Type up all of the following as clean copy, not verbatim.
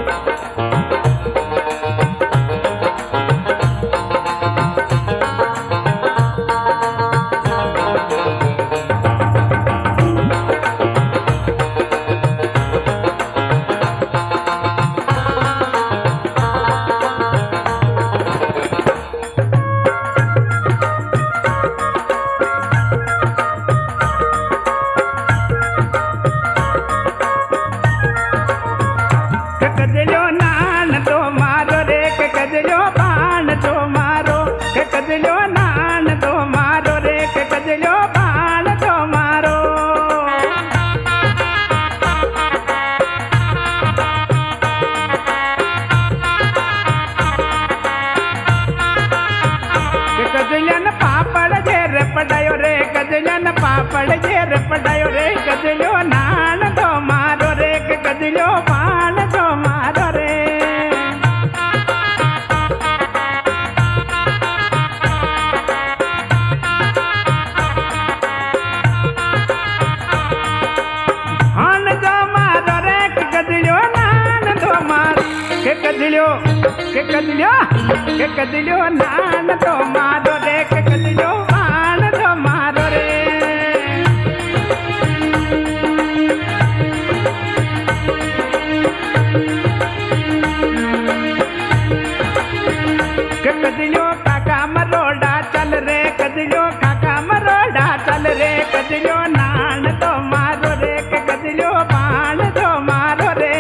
पापड़ जेर पड़ायो रे गजलो नान दो मारो रे गजलो पान दो मारो रे। हान दो मारो रे गजलो नान दो मारो के गजलो नान दो मारो रे गजलो पान दो मारो रे। कजलो काका मरोड़ा चल रे कजलो काका मरोड़ा चल रे कजलो नान तो मारो रे कजलो पान तो मारो रे।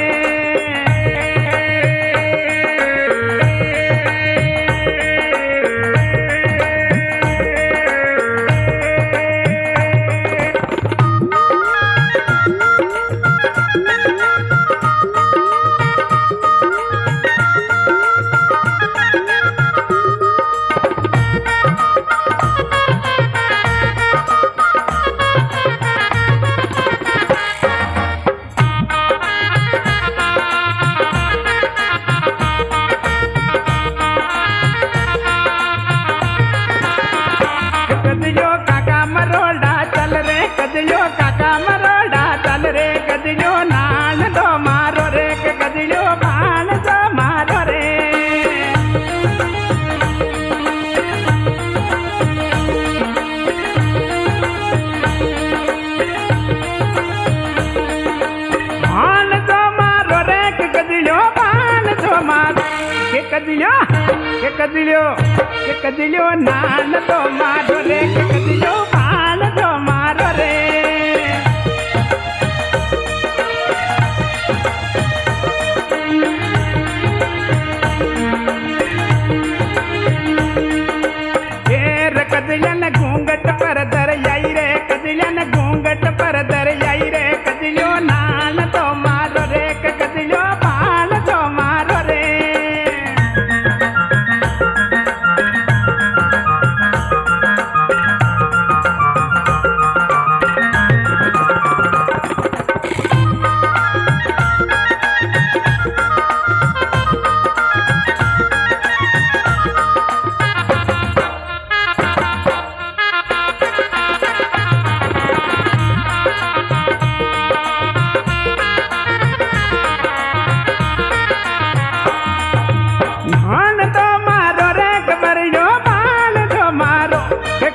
कजलो काका मरोड़ा चल रे कजलो काका मरोड़ा चल रे कजलो नान दो मारो रे कजलो पान दो मारो रे। पान दो मारो रे कजलो पान दो मारो के कजलो नान दो मारो रे कजलो पान दो मारो रे। कजलन घूंघट पर दर आई रे कजलन घूंघट पर दर आई रे कजलो नान दो मारो रे कजलो पान दो मारो रे। नान दो मारो रे कमरियो पान दो मारो के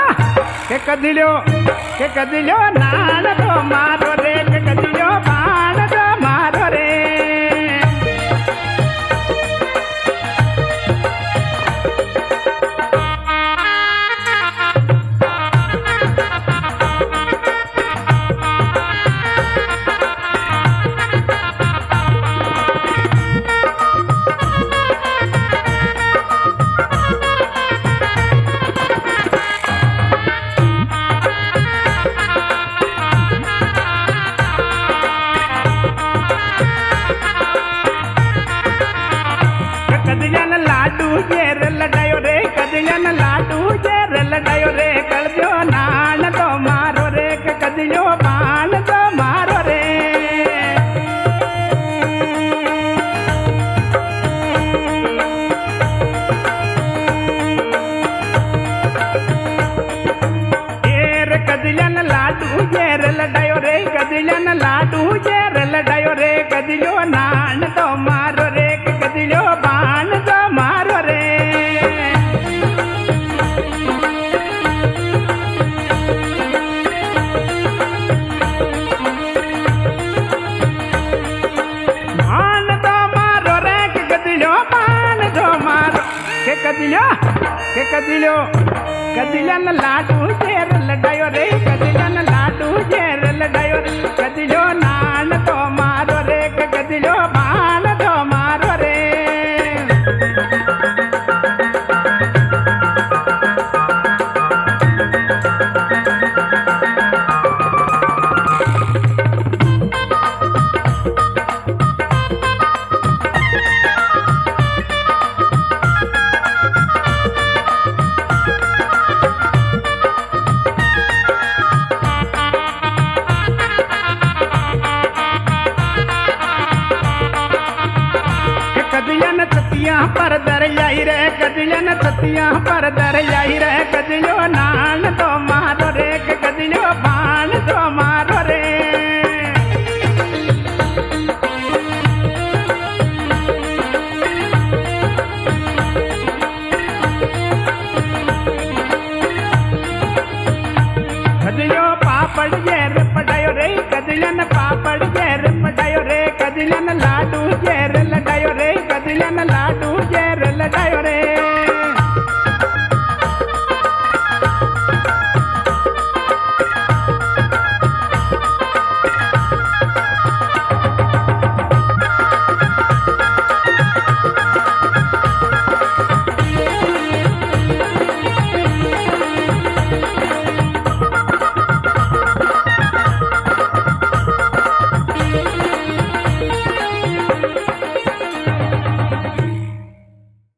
कजलो नान दो मारो रे कजलो पान दो मारो रे। कदिलो के कदिलो कदिलन लाडू जेर लडायो रे कदिलन लाडू जेर लडायो रे कदिलो नान तो मारो रे के कदिलो बाण तो मारो रे कदिलन ततिया पर दर जाई रे कदिलन ततिया पर दर जाई रे कदिलो नान तो मारो रे के कदिलो बाण तो मारो रे कदिलो पापड़ जेर पटायो रे कदिलन पापड़ जेर पटायो रे कदिलन लाडू जेर